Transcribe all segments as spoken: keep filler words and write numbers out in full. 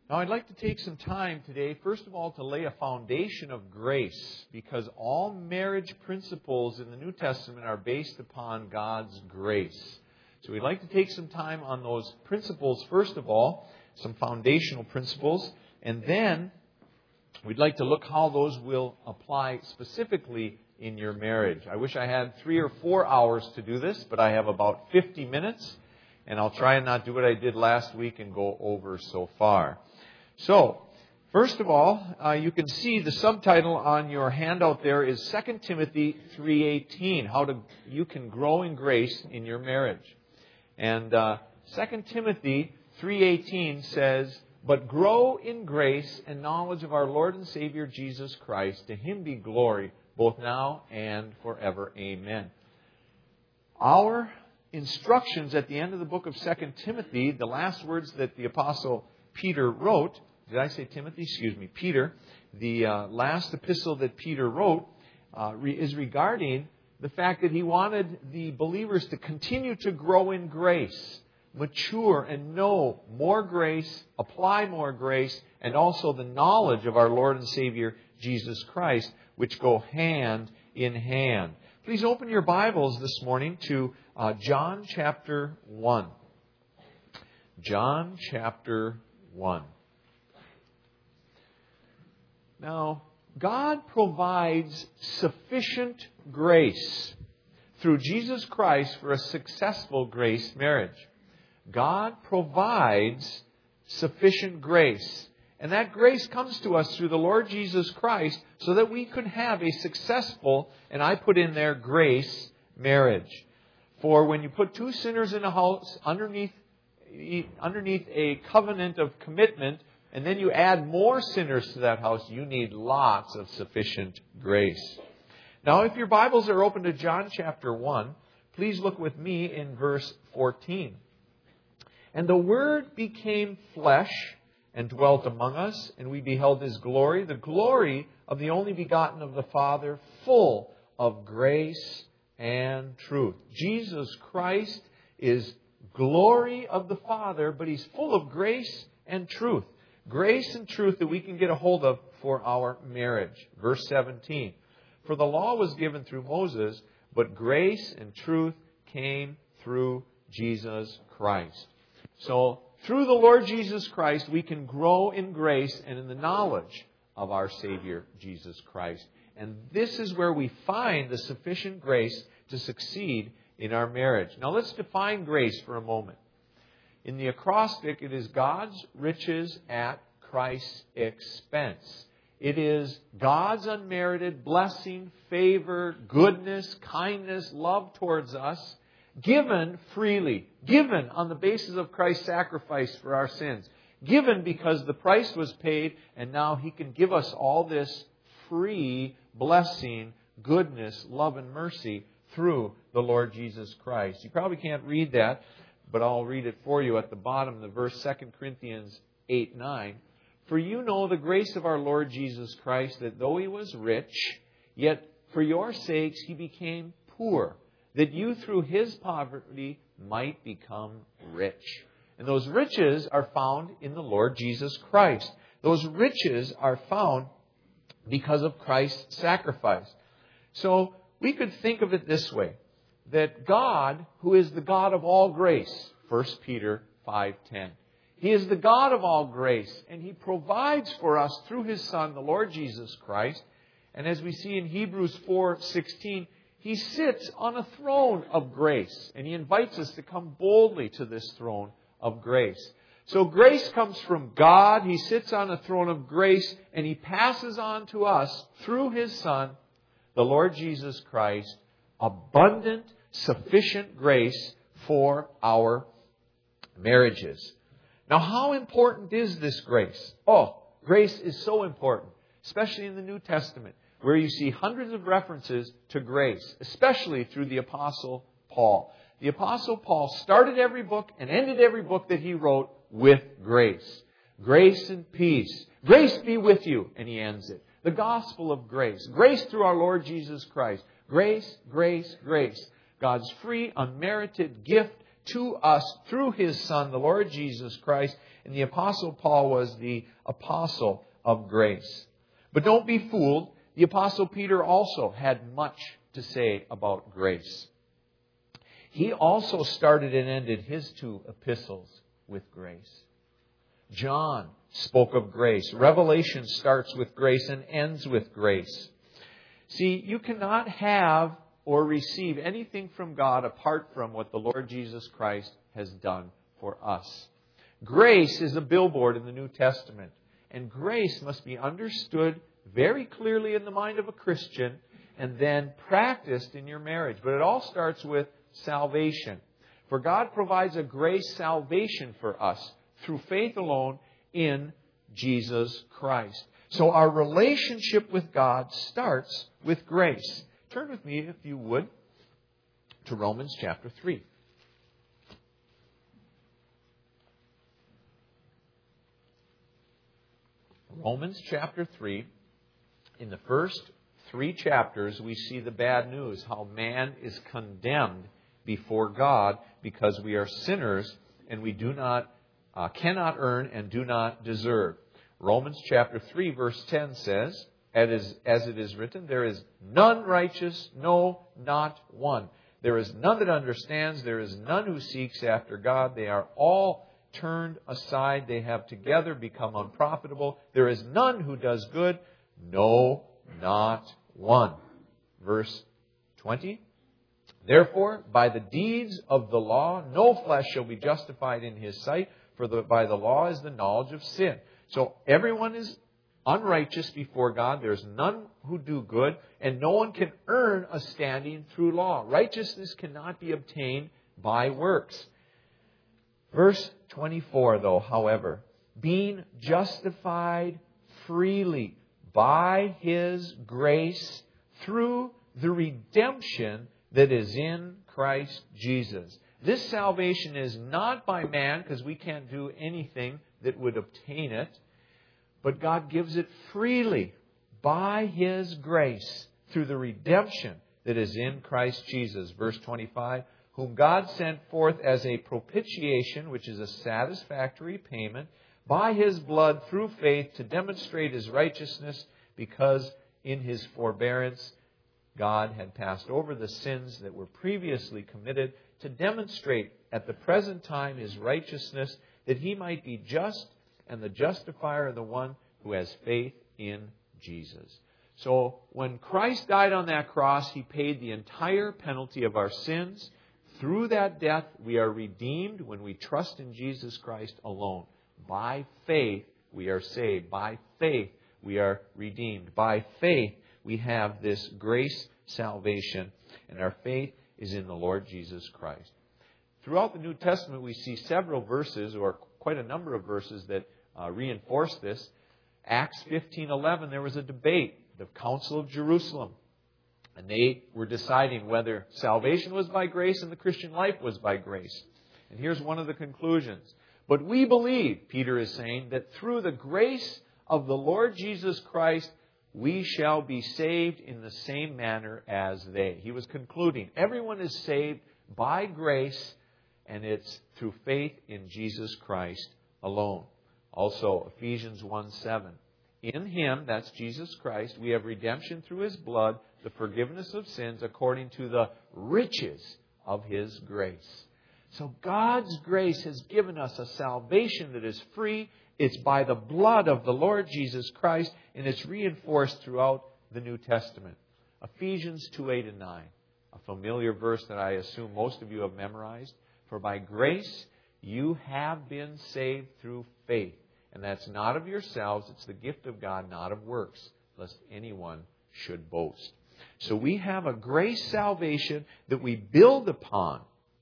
Now, I'd like to take some time today, first of all, to lay a foundation of grace, because all marriage principles in the New Testament are based upon God's grace. So we'd like to take some time on those principles, first of all, some foundational principles, and then we'd like to look how those will apply specifically in your marriage. I wish I had three or four hours to do this, but I have about fifty minutes, and I'll try and not do what I did last week and go over so far. So, first of all, uh, you can see the subtitle on your handout there is Second Timothy three eighteen, how to you can grow in grace in your marriage. And uh, Second Timothy three eighteen says, "But grow in grace and knowledge of our Lord and Savior Jesus Christ. To Him be glory, both now and forever. Amen." Our instructions at the end of the book of Second Timothy, the last words that the Apostle Peter wrote, did I say Timothy? Excuse me, Peter. The uh, last epistle that Peter wrote uh, re- is regarding the fact that he wanted the believers to continue to grow in grace, mature and know more grace, apply more grace, and also the knowledge of our Lord and Savior Jesus Christ, which go hand in hand. Please open your Bibles this morning to uh, John chapter one. John chapter one. Now, God provides sufficient grace through Jesus Christ for a successful grace marriage. God provides sufficient grace. And that grace comes to us through the Lord Jesus Christ so that we could have a successful, and I put in there, grace marriage. For when you put two sinners in a house underneath, underneath a covenant of commitment, and then you add more sinners to that house, you need lots of sufficient grace. Now, if your Bibles are open to John chapter one, please look with me in verse fourteen. "And the Word became flesh and dwelt among us, and we beheld His glory, the glory of the only begotten of the Father, full of grace and truth." Jesus Christ is glory of the Father, but He's full of grace and truth. Grace and truth that we can get a hold of for our marriage. Verse seventeen. "For the law was given through Moses, but grace and truth came through Jesus Christ." So, through the Lord Jesus Christ, we can grow in grace and in the knowledge of our Savior, Jesus Christ. And this is where we find the sufficient grace to succeed in our marriage. Now, let's define grace for a moment. In the acrostic, it is God's riches at Christ's expense. It is God's unmerited blessing, favor, goodness, kindness, love towards us, given freely, given on the basis of Christ's sacrifice for our sins, given because the price was paid, and now He can give us all this free blessing, goodness, love, and mercy through the Lord Jesus Christ. You probably can't read that, but I'll read it for you at the bottom of the verse, Second Corinthians eight nine. "For you know the grace of our Lord Jesus Christ, that though He was rich, yet for your sakes He became poor, that you through His poverty might become rich." And those riches are found in the Lord Jesus Christ. Those riches are found because of Christ's sacrifice. So we could think of it this way, that God, who is the God of all grace, First Peter five ten, He is the God of all grace, and He provides for us through His Son, the Lord Jesus Christ. And as we see in Hebrews four sixteen, He sits on a throne of grace, and He invites us to come boldly to this throne of grace. So grace comes from God. He sits on a throne of grace, and He passes on to us through His Son, the Lord Jesus Christ, abundant, sufficient grace for our marriages. Now, how important is this grace? Oh, grace is so important, especially in the New Testament, where you see hundreds of references to grace, especially through the Apostle Paul. The Apostle Paul started every book and ended every book that he wrote with grace. Grace and peace. Grace be with you. And he ends it. The gospel of grace. Grace through our Lord Jesus Christ. Grace, grace, grace. God's free, unmerited gift to us through His Son, the Lord Jesus Christ. And the Apostle Paul was the apostle of grace. But don't be fooled. The Apostle Peter also had much to say about grace. He also started and ended his two epistles with grace. John spoke of grace. Revelation starts with grace and ends with grace. See, you cannot have or receive anything from God apart from what the Lord Jesus Christ has done for us. Grace is a billboard in the New Testament, and grace must be understood very clearly in the mind of a Christian and then practiced in your marriage. But it all starts with salvation. For God provides a grace salvation for us through faith alone in Jesus Christ. So our relationship with God starts with grace. Turn with me, if you would, to Romans chapter three. Romans chapter three. In the first three chapters, we see the bad news, how man is condemned before God because we are sinners and we do not, uh, cannot earn and do not deserve. Romans chapter three, verse ten says, as it is written, there is none righteous, no, not one. There is none that understands. There is none who seeks after God. They are all turned aside. They have together become unprofitable. There is none who does good. No, not one. Verse twenty. Therefore, by the deeds of the law, no flesh shall be justified in his sight, for the, by the law is the knowledge of sin. So everyone is unrighteous before God. There's none who do good, and no one can earn a standing through law. Righteousness cannot be obtained by works. Verse twenty-four, though, however, being justified freely by His grace through the redemption that is in Christ Jesus. This salvation is not by man, because we can't do anything that would obtain it, but God gives it freely by His grace through the redemption that is in Christ Jesus. Verse twenty-five, whom God sent forth as a propitiation, which is a satisfactory payment, by His blood through faith to demonstrate His righteousness, because in His forbearance God had passed over the sins that were previously committed, to demonstrate at the present time His righteousness, that He might be just and the justifier of the one who has faith in Jesus. So when Christ died on that cross, He paid the entire penalty of our sins. Through that death, we are redeemed when we trust in Jesus Christ alone. By faith, we are saved. By faith, we are redeemed. By faith, we have this grace salvation, and our faith is in the Lord Jesus Christ. Throughout the New Testament, we see several verses, or quite a number of verses, that uh, reinforce this. Acts fifteen eleven, there was a debate, the Council of Jerusalem. And they were deciding whether salvation was by grace and the Christian life was by grace. And here's one of the conclusions. But we believe, Peter is saying, that through the grace of the Lord Jesus Christ, we shall be saved in the same manner as they. He was concluding, everyone is saved by grace, and it's through faith in Jesus Christ alone. Also, Ephesians one seven. In Him, that's Jesus Christ, we have redemption through His blood, the forgiveness of sins according to the riches of His grace. So God's grace has given us a salvation that is free. It's by the blood of the Lord Jesus Christ, and it's reinforced throughout the New Testament. Ephesians two eight and nine, a familiar verse that I assume most of you have memorized. For by grace you have been saved through faith. And that's not of yourselves, it's the gift of God, not of works, lest anyone should boast. So we have a grace salvation that we build upon.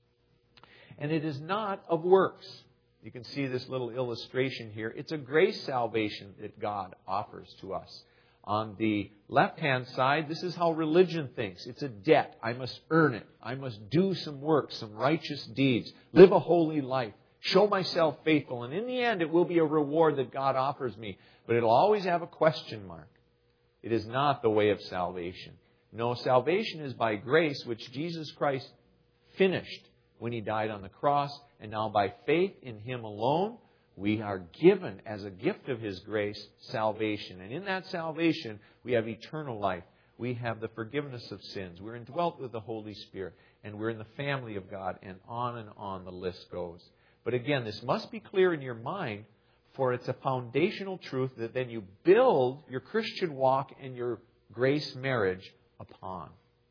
And it is not of works. You can see this little illustration here. It's a grace salvation that God offers to us. On the left-hand side, this is how religion thinks. It's a debt. I must earn it. I must do some work, some righteous deeds, live a holy life, show myself faithful. And in the end, it will be a reward that God offers me. But it'll always have a question mark. It is not the way of salvation. No, salvation is by grace, which Jesus Christ finished when He died on the cross. And now by faith in Him alone, we are given as a gift of His grace salvation. And in that salvation, we have eternal life. We have the forgiveness of sins. We're indwelt with the Holy Spirit. And we're in the family of God. And on and on the list goes. But again, this must be clear in your mind, for it's a foundational truth that then you build your Christian walk and your grace marriage upon.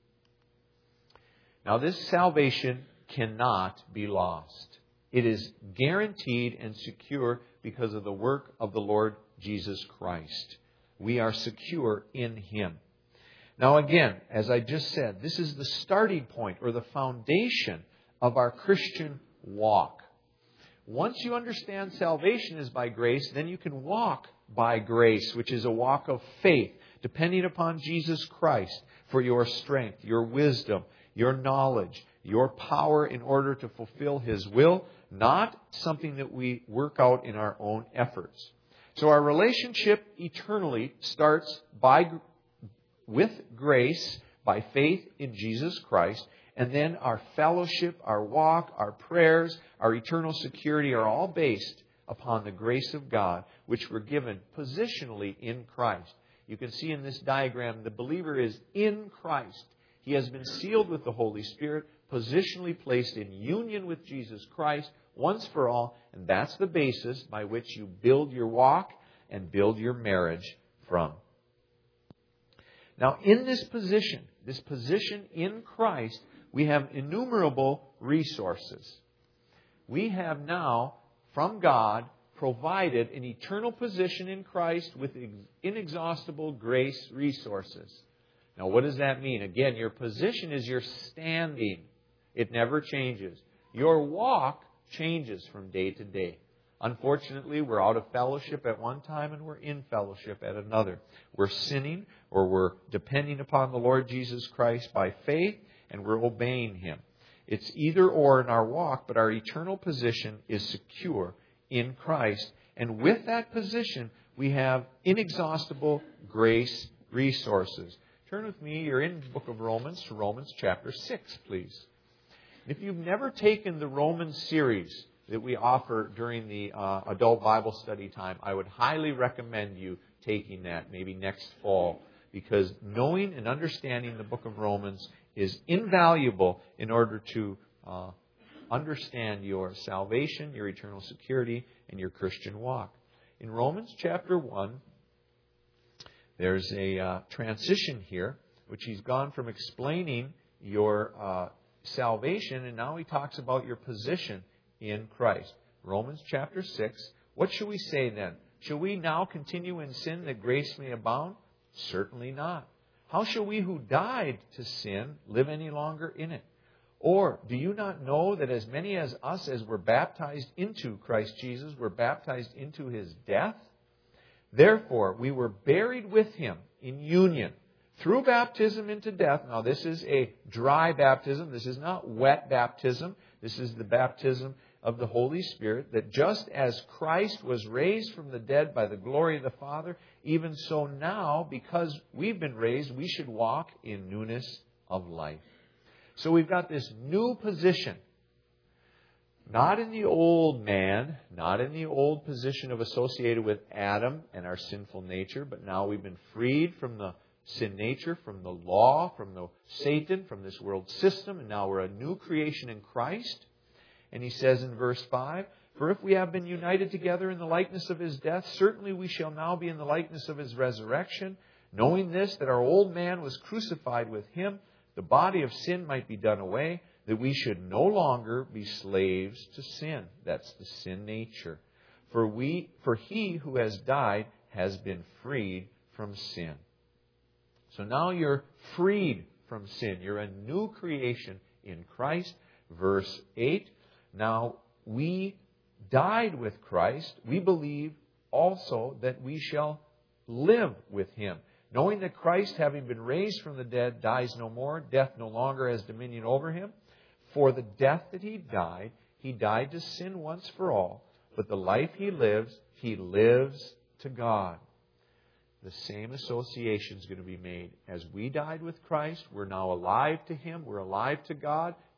Now, this salvation cannot be lost. It is guaranteed and secure because of the work of the Lord Jesus Christ. We are secure in Him. Now again, as I just said, this is the starting point or the foundation of our Christian walk. Once you understand salvation is by grace, then you can walk by grace, which is a walk of faith, depending upon Jesus Christ for your strength, your wisdom, your knowledge, your power in order to fulfill His will, not something that we work out in our own efforts. So our relationship eternally starts by with grace, by faith in Jesus Christ, and then our fellowship, our walk, our prayers, our eternal security are all based upon the grace of God, which we're given positionally in Christ. You can see in this diagram, the believer is in Christ. He has been sealed with the Holy Spirit, positionally placed in union with Jesus Christ once for all, and that's the basis by which you build your walk and build your marriage from. Now, in this position, this position in Christ, we have innumerable resources. We have now, from God, provided an eternal position in Christ with inexhaustible grace resources. Now, what does that mean? Again, your position is your standing. It never changes. Your walk changes from day to day. Unfortunately, we're out of fellowship at one time and we're in fellowship at another. We're sinning or we're depending upon the Lord Jesus Christ by faith and we're obeying Him. It's either or in our walk, but our eternal position is secure in Christ. And with that position, we have inexhaustible grace resources. Turn with me, you're in the book of Romans, to Romans chapter six, please. If you've never taken the Romans series that we offer during the uh, adult Bible study time, I would highly recommend you taking that maybe next fall, because knowing and understanding the book of Romans is invaluable in order to uh, understand your salvation, your eternal security, and your Christian walk. In Romans chapter one, there's a uh, transition here, which he's gone from explaining your uh, salvation, and now he talks about your position in Christ. Romans chapter six. What shall we say then? Shall we now continue in sin that grace may abound? Certainly not. How shall we who died to sin live any longer in it? Or do you not know that as many as us as were baptized into Christ Jesus were baptized into His death? Therefore, we were buried with Him in union through baptism into death. Now, this is a dry baptism. This is not wet baptism. This is the baptism of the Holy Spirit, that just as Christ was raised from the dead by the glory of the Father, even so now, because we've been raised, we should walk in newness of life. So we've got this new position. Not in the old man, not in the old position of associated with Adam and our sinful nature, but now we've been freed from the sin nature, from the law, from the Satan, from this world system, and now we're a new creation in Christ. And he says in verse five, for if we have been united together in the likeness of His death, certainly we shall now be in the likeness of His resurrection, knowing this, that our old man was crucified with Him, the body of sin might be done away, that we should no longer be slaves to sin. That's the sin nature. For we, for he who has died has been freed from sin. So now you're freed from sin. You're a new creation in Christ. Verse eight, now we died with Christ. We believe also that we shall live with Him. Knowing that Christ, having been raised from the dead, dies no more, death no longer has dominion over Him. For the death that He died, He died to sin once for all. But the life He lives, He lives to God. The same association is going to be made. As we died with Christ, we're now alive to Him. We're alive to God.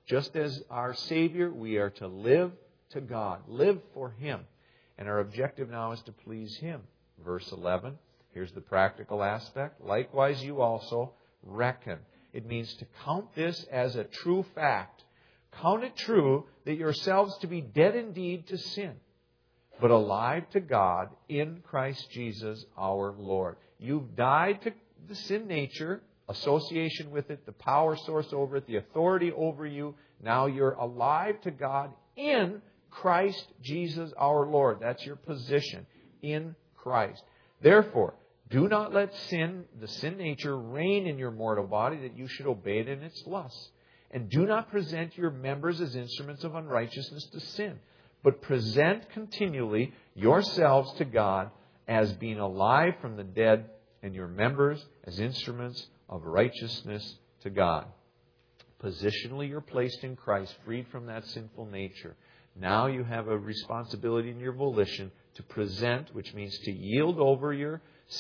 just as our Savior, we are to live to God, live for Him. And our objective now is to please Him. Verse eleven, here's the practical aspect. Likewise, you also reckon. It means to count this as a true fact. Count it true that yourselves to be dead indeed to sin, but alive to God in Christ Jesus our Lord. You've died to the sin nature, association with it, the power source over it, the authority over you. Now you're alive to God in Christ Jesus our Lord. That's your position, in Christ. Therefore, do not let sin, the sin nature, reign in your mortal body, that you should obey it in its lusts. And do not present your members as instruments of unrighteousness to sin, but present continually yourselves to God as being alive from the dead, and your members as instruments of righteousness to God. Positionally, you're placed in Christ, freed from that sinful nature. Now you have a responsibility in your volition to present, which means to yield over your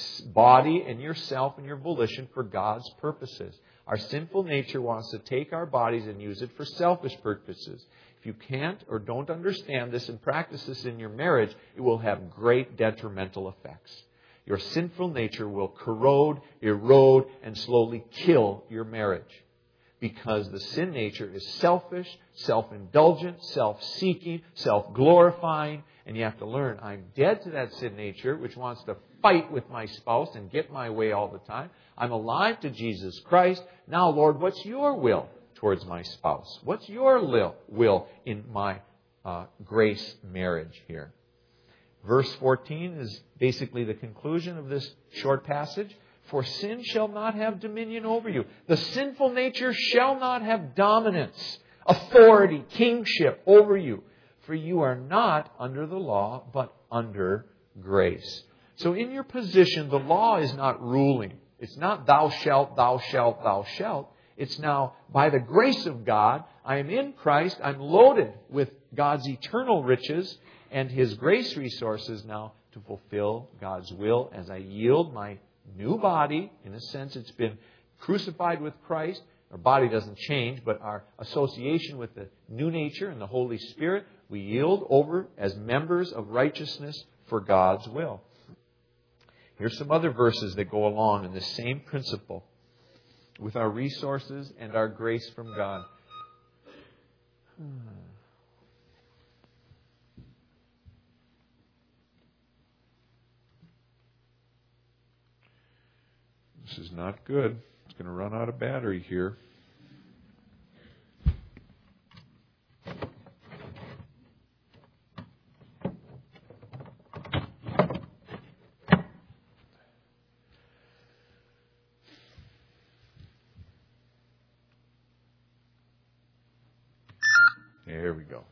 body and yourself and your volition for God's purposes. Our sinful nature wants to take our bodies and use it for selfish purposes. If you can't or don't understand this and practice this in your marriage, it will have great detrimental effects. Your sinful nature will corrode, erode, and slowly kill your marriage. Because the sin nature is selfish, self-indulgent, self-seeking, self-glorifying. And you have to learn, I'm dead to that sin nature, which wants to fight with my spouse and get my way all the time. I'm alive to Jesus Christ. Now, Lord, what's your will towards my spouse? What's your will in my uh, grace marriage here? Verse fourteen is basically the conclusion of this short passage. For sin shall not have dominion over you. The sinful nature shall not have dominance, authority, kingship over you. For you are not under the law, but under grace. So in your position, the law is not ruling. It's not thou shalt, thou shalt, thou shalt. It's now, by the grace of God, I am in Christ. I'm loaded with God's eternal riches and His grace resources now to fulfill God's will as I yield my new body. In a sense, it's been crucified with Christ. Our body doesn't change, but our association with the new nature and the Holy Spirit, we yield over as members of righteousness for God's will. Here's some other verses that go along in the same principle with our resources and our grace from God. This is not good. It's going to run out of battery here. There we go.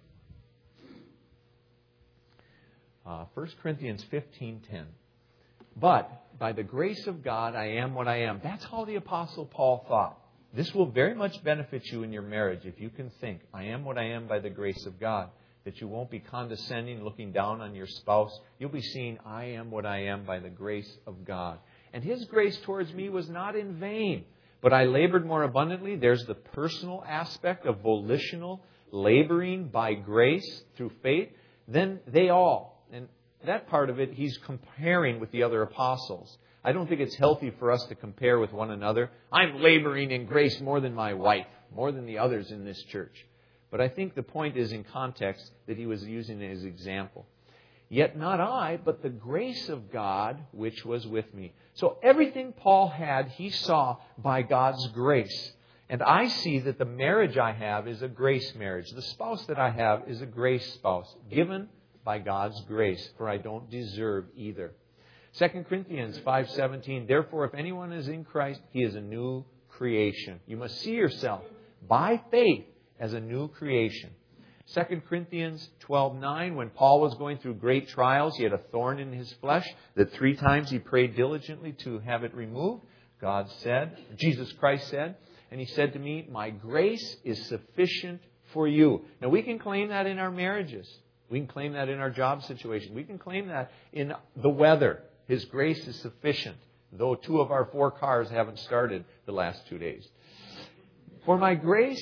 Uh, First Corinthians fifteen ten. But by the grace of God, I am what I am. That's how the Apostle Paul thought. This will very much benefit you in your marriage if you can think, I am what I am by the grace of God. That you won't be condescending, looking down on your spouse. You'll be seeing, I am what I am by the grace of God. And His grace towards me was not in vain. But I labored more abundantly. There's the personal aspect of volitional laboring by grace through faith. Then they all. And that part of it, he's comparing with the other apostles. I don't think it's healthy for us to compare with one another. I'm laboring in grace more than my wife, more than the others in this church. But I think the point is in context that he was using it as example. Yet not I, but the grace of God which was with me. So everything Paul had, he saw by God's grace. And I see that the marriage I have is a grace marriage. The spouse that I have is a grace spouse, given by God's grace, for I don't deserve either. Second Corinthians five seventeen, therefore if anyone is in Christ, he is a new creation. You must see yourself by faith as a new creation. Second Corinthians twelve nine, when Paul was going through great trials, he had a thorn in his flesh that three times he prayed diligently to have it removed. God said, Jesus Christ said, and He said to me, my grace is sufficient for you. Now we can claim that in our marriages. We can claim that in our job situation. We can claim that in the weather. His grace is sufficient, though two of our four cars haven't started the last two days. For my grace,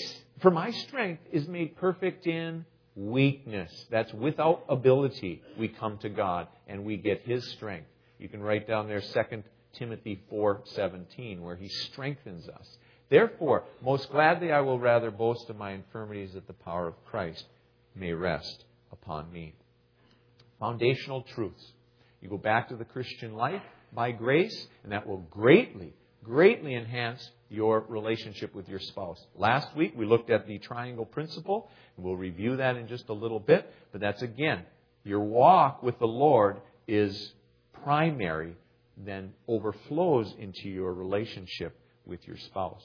For my strength is made perfect in weakness. That's without ability. We come to God and we get His strength. You can write down there Second Timothy four seventeen, where He strengthens us. Therefore, most gladly I will rather boast of my infirmities, that the power of Christ may rest upon me. Foundational truths. You go back to the Christian life by grace, and that will greatly, greatly enhance your relationship with your spouse. Last week we looked at the triangle principle, and we'll review that in just a little bit. But that's, again, your walk with the Lord is primary, then overflows into your relationship with your spouse.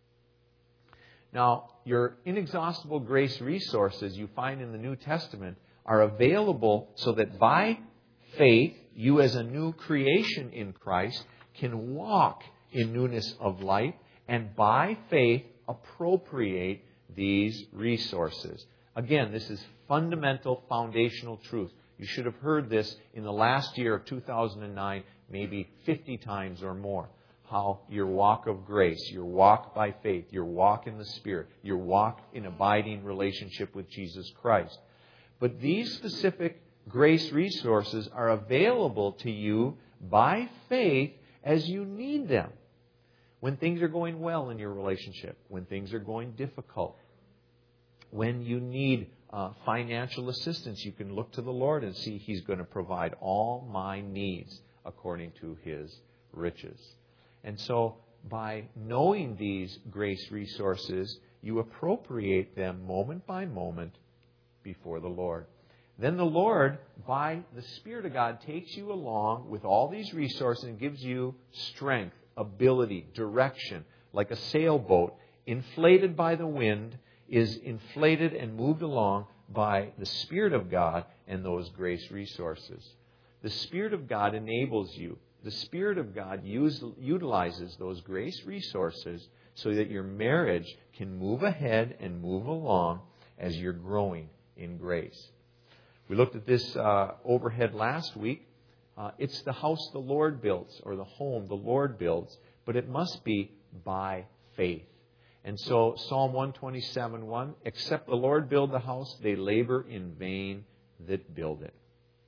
Now, your inexhaustible grace resources you find in the New Testament are available so that by faith, you as a new creation in Christ can walk in newness of life, and by faith appropriate these resources. Again, this is fundamental, foundational truth. You should have heard this in the last year of two thousand nine, maybe fifty times or more. How your walk of grace, your walk by faith, your walk in the Spirit, your walk in abiding relationship with Jesus Christ. But these specific grace resources are available to you by faith as you need them. When things are going well in your relationship, when things are going difficult, when you need uh, financial assistance, you can look to the Lord and see He's going to provide all my needs according to His riches. And so by knowing these grace resources, you appropriate them moment by moment before the Lord. Then the Lord, by the Spirit of God, takes you along with all these resources and gives you strength, ability, direction, like a sailboat, inflated by the wind, is inflated and moved along by the Spirit of God and those grace resources. The Spirit of God enables you. The Spirit of God use, utilizes those grace resources so that your marriage can move ahead and move along as you're growing in grace. We looked at this uh, overhead last week. Uh, it's the house the Lord builds, or the home the Lord builds, but it must be by faith. And so Psalm one twenty-seven one, except the Lord build the house, they labor in vain that build it.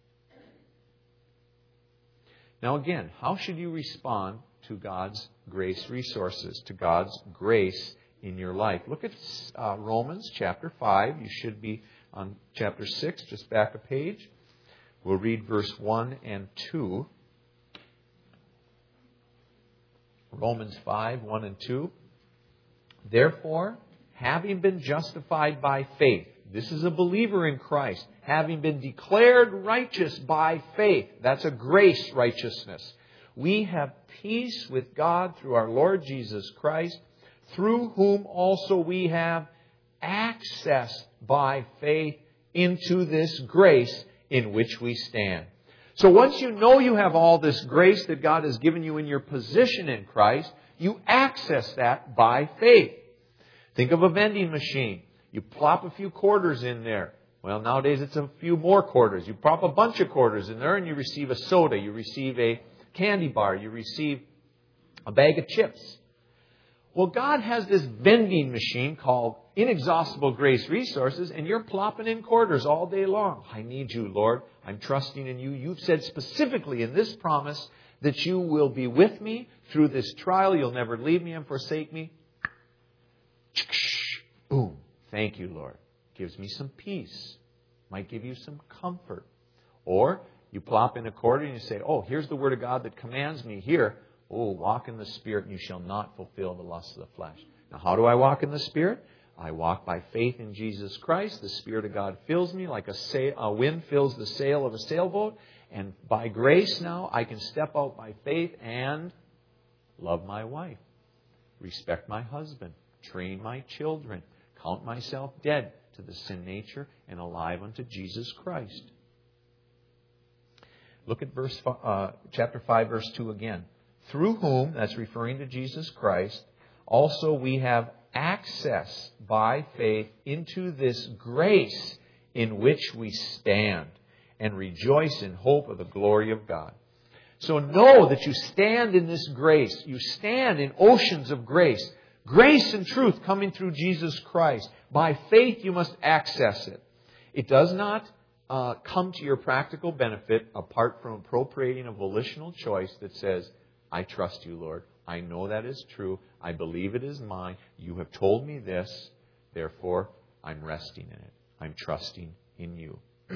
Now again, how should you respond to God's grace resources, to God's grace in your life? Look at uh, Romans chapter five. You should be on chapter six, just back a page. We'll read verse one and two. Romans five, one and two. Therefore, having been justified by faith, this is a believer in Christ, having been declared righteous by faith, that's a grace righteousness, we have peace with God through our Lord Jesus Christ, through whom also we have access by faith into this grace in which we stand. So once you know you have all this grace that God has given you in your position in Christ, you access that by faith. Think of a vending machine. You plop a few quarters in there. Well, nowadays it's a few more quarters. You plop a bunch of quarters in there and you receive a soda. You receive a candy bar. You receive a bag of chips. Well, God has this vending machine called Inexhaustible Grace Resources, and you're plopping in quarters all day long. I need you, Lord. I'm trusting in you. You've said specifically in this promise that you will be with me through this trial. You'll never leave me and forsake me. Boom. Thank you, Lord. Gives me some peace. Might give you some comfort. Or you plop in a quarter and you say, oh, here's the word of God that commands me here. Oh, walk in the Spirit and you shall not fulfill the lusts of the flesh. Now, how do I walk in the Spirit? I walk by faith in Jesus Christ. The Spirit of God fills me like a, sail, a wind fills the sail of a sailboat. And by grace now, I can step out by faith and love my wife, respect my husband, train my children, count myself dead to the sin nature and alive unto Jesus Christ. Look at verse uh, chapter five, verse two again. Through whom, that's referring to Jesus Christ, also we have access by faith into this grace in which we stand and rejoice in hope of the glory of God. So know that you stand in this grace. You stand in oceans of grace. Grace and truth coming through Jesus Christ. By faith, you must access it. It does not uh, come to your practical benefit apart from appropriating a volitional choice that says, I trust you, Lord. I know that is true. I believe it is mine. You have told me this. Therefore, I'm resting in it. I'm trusting in you.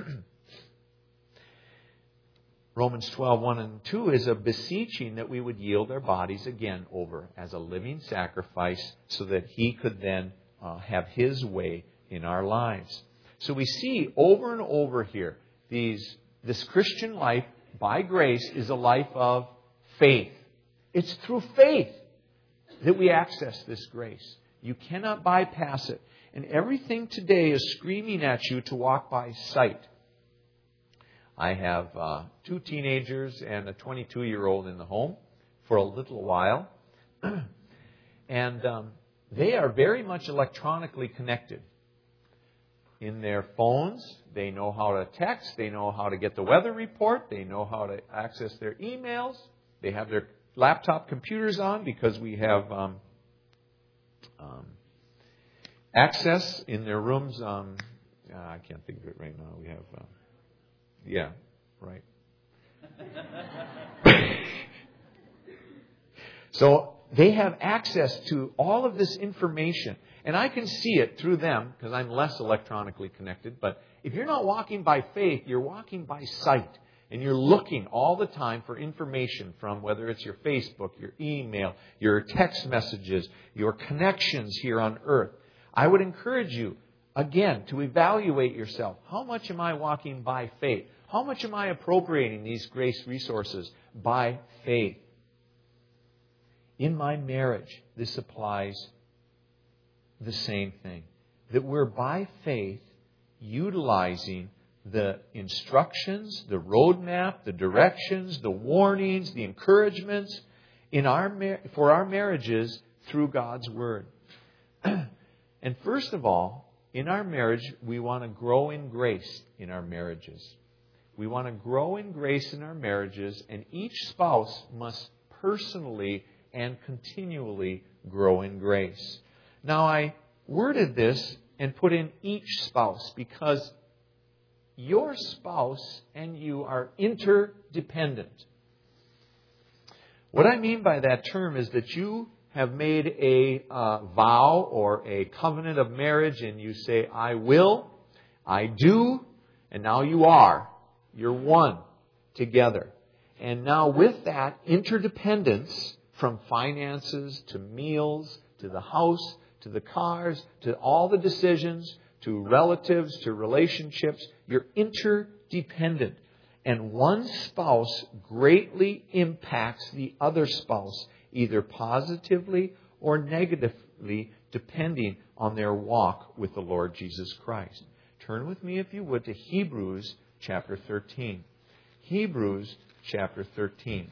Romans twelve, one and two is a beseeching that we would yield our bodies again over as a living sacrifice so that He could then uh, have His way in our lives. So we see over and over here, these this Christian life by grace is a life of faith. It's through faith that we access this grace. You cannot bypass it. And everything today is screaming at you to walk by sight. I have uh, two teenagers and a twenty-two-year-old in the home for a little while. and um, they are very much electronically connected. In their phones, they know how to text. They know how to get the weather report. They know how to access their emails. They have their laptop computers on because we have um, um, access in their rooms. Um, uh, I can't think of it right now. We have... Uh, Yeah, right. So they have access to all of this information. And I can see it through them because I'm less electronically connected. But if you're not walking by faith, you're walking by sight. And you're looking all the time for information from whether it's your Facebook, your email, your text messages, your connections here on earth. I would encourage you, again, to evaluate yourself. How much am I walking by faith? How much am I appropriating these grace resources by faith? In my marriage, this applies the same thing. That we're by faith utilizing the instructions, the roadmap, the directions, the warnings, the encouragements in our for our marriages through God's Word. And first of all, in our marriage, we want to grow in grace in our marriages. We want to grow in grace in our marriages, and each spouse must personally and continually grow in grace. Now, I worded this and put in each spouse because your spouse and you are interdependent. What I mean by that term is that you have made a uh, vow or a covenant of marriage and you say, I will, I do, and now you are. You're one together. And now with that interdependence from finances to meals, to the house, to the cars, to all the decisions, to relatives, to relationships, you're interdependent. And one spouse greatly impacts the other spouse, either positively or negatively, depending on their walk with the Lord Jesus Christ. Turn with me, if you would, to Hebrews chapter thirteen. Hebrews chapter thirteen.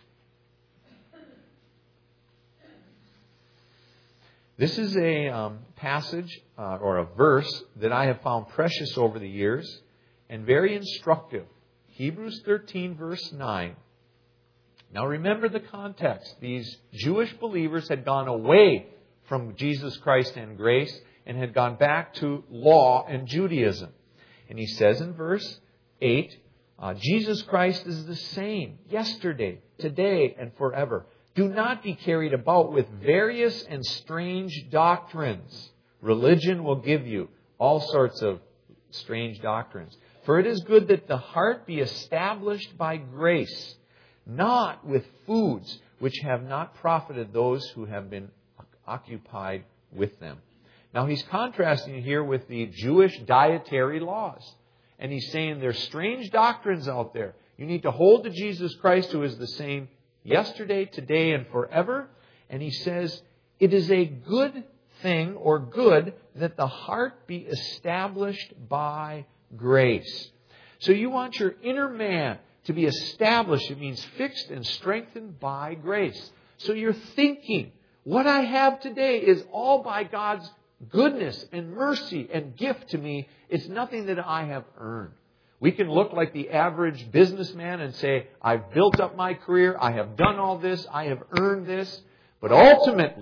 This is a um, passage uh, or a verse that I have found precious over the years and very instructive. Hebrews thirteen, verse nine. Now remember the context. These Jewish believers had gone away from Jesus Christ and grace and had gone back to law and Judaism. And he says in verse eight, uh, Jesus Christ is the same yesterday, today, and forever. Do not be carried about with various and strange doctrines. Religion will give you all sorts of strange doctrines. For it is good that the heart be established by grace, not with foods which have not profited those who have been occupied with them. Now he's contrasting here with the Jewish dietary laws. And he's saying there's strange doctrines out there. You need to hold to Jesus Christ, who is the same yesterday, today, and forever. And he says it is a good thing or good that the heart be established by grace. So you want your inner man to be established. It means fixed and strengthened by grace. So you're thinking, what I have today is all by God's goodness and mercy and gift to me. It's nothing that I have earned. We can look like the average businessman and say, I've built up my career. I have done all this. I have earned this. But ultimately,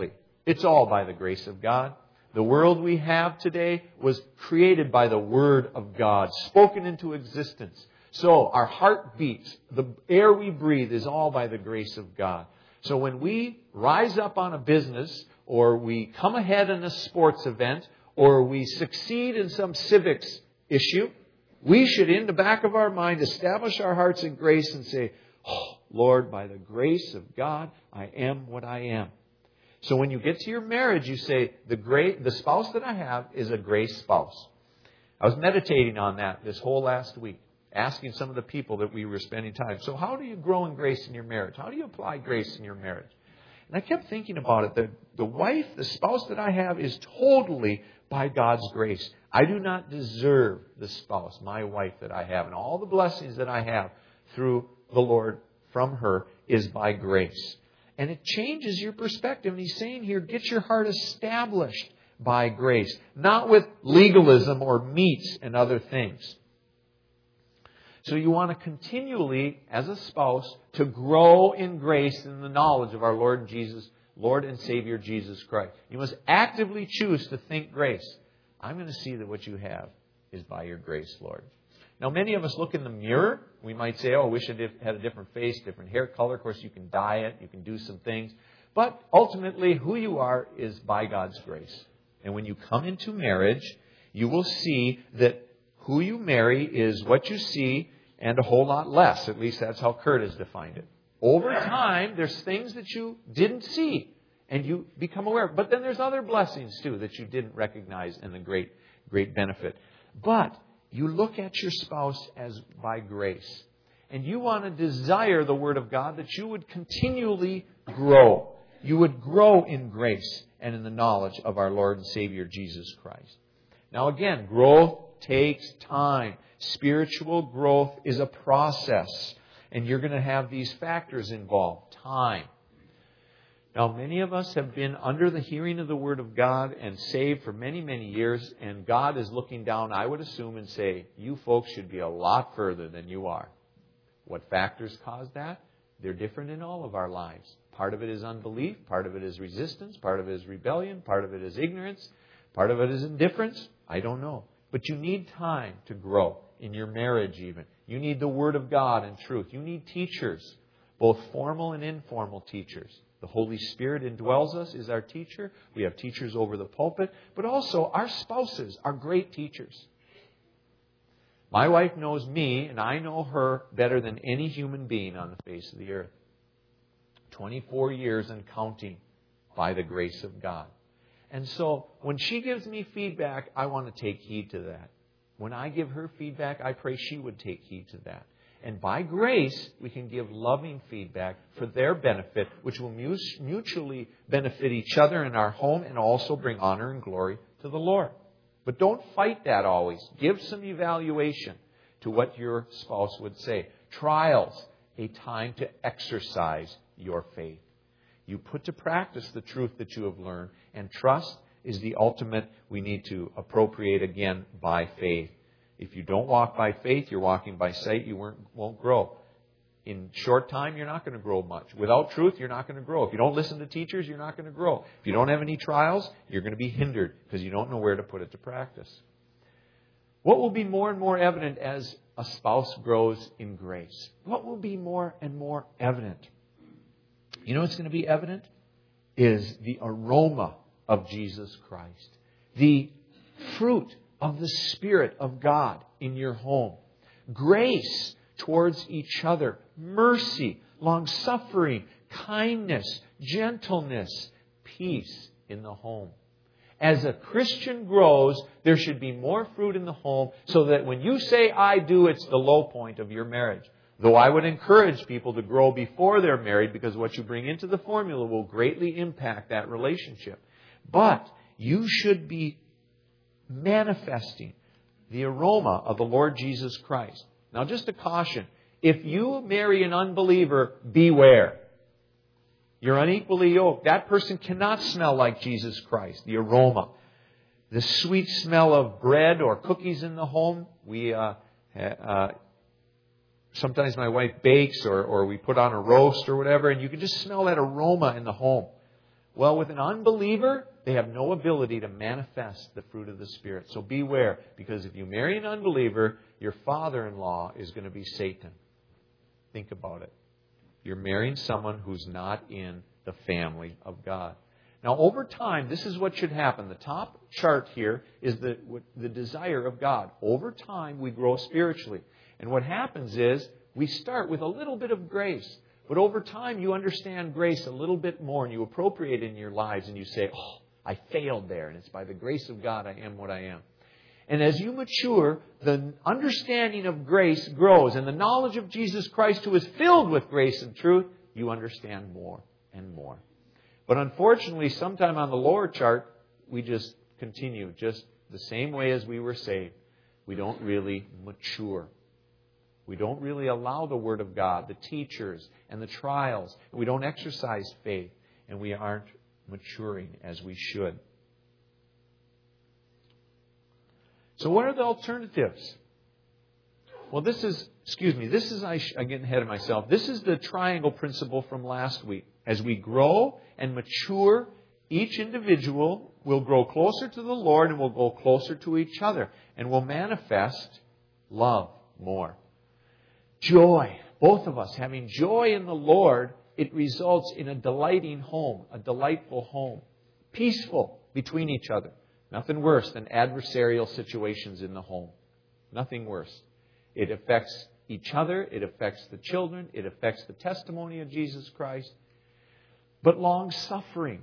It's all by the grace of God. The world we have today was created by the Word of God, spoken into existence. So our heart beats, the air we breathe is all by the grace of God. So when we rise up on a business, or we come ahead in a sports event, or we succeed in some civics issue, we should, in the back of our mind, establish our hearts in grace and say, oh, Lord, by the grace of God, I am what I am. So when you get to your marriage, you say, the great, the spouse that I have is a grace spouse. I was meditating on that this whole last week, asking some of the people that we were spending time. So how do you grow in grace in your marriage? How do you apply grace in your marriage? And I kept thinking about it. The, the wife, the spouse that I have is totally by God's grace. I do not deserve the spouse, my wife that I have. And all the blessings that I have through the Lord from her is by grace. And it changes your perspective. And He's saying here, get your heart established by grace. Not with legalism or meats and other things. So you want to continually, as a spouse, to grow in grace and the knowledge of our Lord Jesus, Lord and Savior Jesus Christ. You must actively choose to think grace. I'm going to see that what you have is by your grace, Lord. Now, many of us look in the mirror. We might say, oh, I wish I had a different face, different hair color. Of course, you can dye it. You can do some things. But ultimately, who you are is by God's grace. And when you come into marriage, you will see that who you marry is what you see and a whole lot less. At least that's how Kurt has defined it. Over time, there's things that you didn't see and you become aware of. But then there's other blessings too that you didn't recognize and the great, great benefit. But you look at your spouse as by grace. And you want to desire the Word of God that you would continually grow. You would grow in grace and in the knowledge of our Lord and Savior Jesus Christ. Now again, growth takes time. Spiritual growth is a process. And you're going to have these factors involved. Time. Now, many of us have been under the hearing of the Word of God and saved for many, many years. And God is looking down, I would assume, and say, you folks should be a lot further than you are. What factors cause that? They're different in all of our lives. Part of it is unbelief. Part of it is resistance. Part of it is rebellion. Part of it is ignorance. Part of it is indifference. I don't know. But you need time to grow in your marriage even. You need the Word of God and truth. You need teachers, both formal and informal teachers. The Holy Spirit indwells us, is our teacher. We have teachers over the pulpit. But also our spouses are great teachers. My wife knows me and I know her better than any human being on the face of the earth. twenty-four years and counting by the grace of God. And so when she gives me feedback, I want to take heed to that. When I give her feedback, I pray she would take heed to that. And by grace, we can give loving feedback for their benefit, which will mutually benefit each other in our home and also bring honor and glory to the Lord. But don't fight that always. Give some evaluation to what your spouse would say. Trials, a time to exercise your faith. You put to practice the truth that you have learned. And trust is the ultimate we need to appropriate again by faith. If you don't walk by faith, you're walking by sight, you won't, won't grow. In short time, you're not going to grow much. Without truth, you're not going to grow. If you don't listen to teachers, you're not going to grow. If you don't have any trials, you're going to be hindered because you don't know where to put it to practice. What will be more and more evident as a spouse grows in grace? What will be more and more evident? You know what's going to be evident? Is the aroma of Jesus Christ. The fruit of the Spirit of God in your home. Grace towards each other. Mercy, long-suffering, kindness, gentleness, peace in the home. As a Christian grows, there should be more fruit in the home so that when you say, I do, it's the low point of your marriage. Though I would encourage people to grow before they're married because what you bring into the formula will greatly impact that relationship. But you should be manifesting the aroma of the Lord Jesus Christ. Now, just a caution. If you marry an unbeliever, beware. You're unequally yoked. That person cannot smell like Jesus Christ. The aroma. The sweet smell of bread or cookies in the home. We uh, uh, sometimes my wife bakes or, or we put on a roast or whatever, and you can just smell that aroma in the home. Well, with an unbeliever, they have no ability to manifest the fruit of the Spirit. So beware, because if you marry an unbeliever, your father-in-law is going to be Satan. Think about it. You're marrying someone who's not in the family of God. Now, over time, this is what should happen. The top chart here is the, the desire of God. Over time, we grow spiritually. And what happens is we start with a little bit of grace. But over time, you understand grace a little bit more, and you appropriate it in your lives, and you say, oh, I failed there, and it's by the grace of God I am what I am. And as you mature, the understanding of grace grows, and the knowledge of Jesus Christ, who is filled with grace and truth, you understand more and more. But unfortunately, sometime on the lower chart, we just continue just the same way as we were saved. We don't really mature. We don't really allow the Word of God, the teachers, and the trials. We don't exercise faith, and we aren't maturing as we should. So what are the alternatives? Well, this is, excuse me, this is, I sh- I'm getting ahead of myself. This is the triangle principle from last week. As we grow and mature, each individual will grow closer to the Lord and will go closer to each other and will manifest love more. Joy. Both of us having joy in the Lord, it results in a delighting home, a delightful home. Peaceful between each other. Nothing worse than adversarial situations in the home. Nothing worse. It affects each other. It affects the children. It affects the testimony of Jesus Christ. But long-suffering.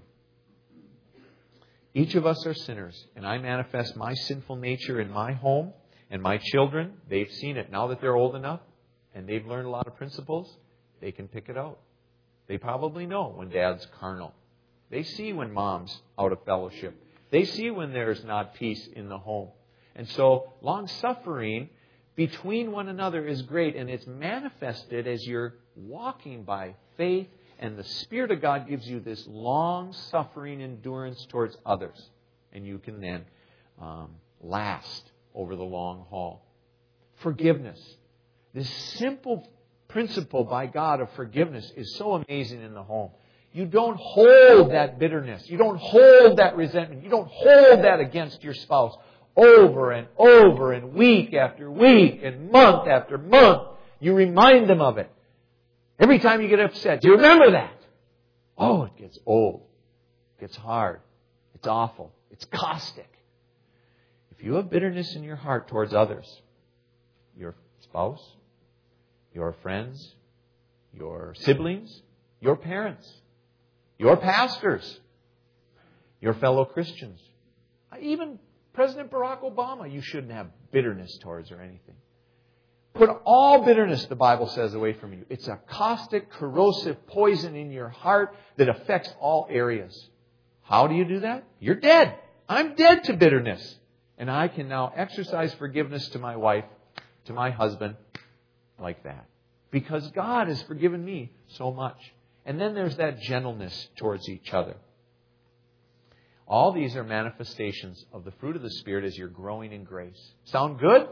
Each of us are sinners, and I manifest my sinful nature in my home, and my children, they've seen it. Now that they're old enough, and they've learned a lot of principles, they can pick it out. They probably know when Dad's carnal. They see when Mom's out of fellowship. They see when there's not peace in the home. And so, long-suffering between one another is great, and it's manifested as you're walking by faith, and the Spirit of God gives you this long-suffering endurance towards others. And you can then um, last over the long haul. Forgiveness. This simple principle by God of forgiveness is so amazing in the home. You don't hold that bitterness. You don't hold that resentment. You don't hold that against your spouse over and over and week after week and month after month. You remind them of it. Every time you get upset, do you remember that? Oh, it gets old. It gets hard. It's awful. It's caustic. If you have bitterness in your heart towards others, your spouse, your friends, your siblings, your parents, your pastors, your fellow Christians, even President Barack Obama, you shouldn't have bitterness towards or anything. Put all bitterness, the Bible says, away from you. It's a caustic, corrosive poison in your heart that affects all areas. How do you do that? You're dead. I'm dead to bitterness. And I can now exercise forgiveness to my wife, to my husband, like that. Because God has forgiven me so much. And then there's that gentleness towards each other. All these are manifestations of the fruit of the Spirit as you're growing in grace. Sound good?